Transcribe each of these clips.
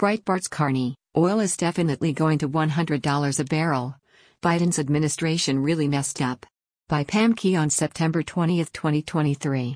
Breitbart's Carney, oil is definitely going to $100 a barrel. Biden's administration really messed up. By Pam Key on September 20, 2023.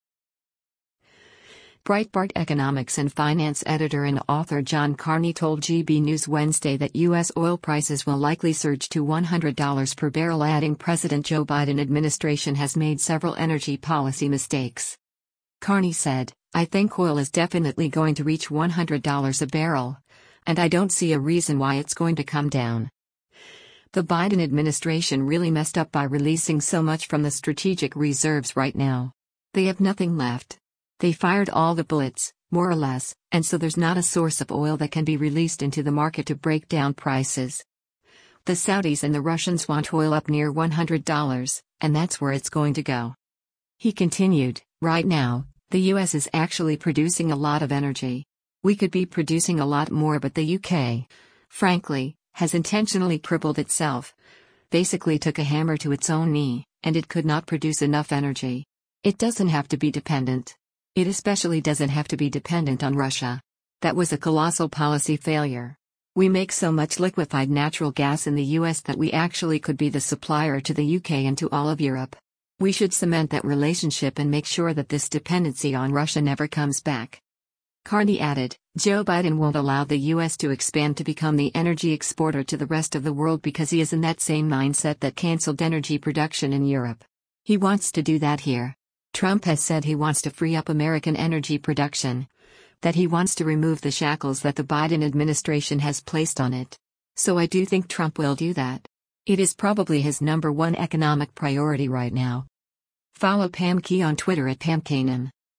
Breitbart economics and finance editor and author John Carney told GB News Wednesday that U.S. oil prices will likely surge to $100 per barrel, adding President Joe Biden administration has made several energy policy mistakes. Carney said, "I think oil is definitely going to reach $100 a barrel, and I don't see a reason why it's going to come down. The Biden administration really messed up by releasing so much from the strategic reserves right now. They have nothing left. They fired all the bullets, more or less, and so there's not a source of oil that can be released into the market to break down prices. The Saudis and the Russians want oil up near $100, and that's where it's going to go." He continued, "Right now, the US is actually producing a lot of energy. We could be producing a lot more, but the UK, frankly, has intentionally crippled itself. Basically took a hammer to its own knee, and it could not produce enough energy. It doesn't have to be dependent. It especially doesn't have to be dependent on Russia. That was a colossal policy failure. We make so much liquefied natural gas in the US that we actually could be the supplier to the UK and to all of Europe. We should cement that relationship and make sure that this dependency on Russia never comes back." Carney added, "Joe Biden won't allow the US to expand to become the energy exporter to the rest of the world because he is in that same mindset that canceled energy production in Europe. He wants to do that here. Trump has said he wants to free up American energy production, that he wants to remove the shackles that the Biden administration has placed on it. So I do think Trump will do that. It is probably his number one economic priority right now." Follow Pam Key on Twitter at PamKanan.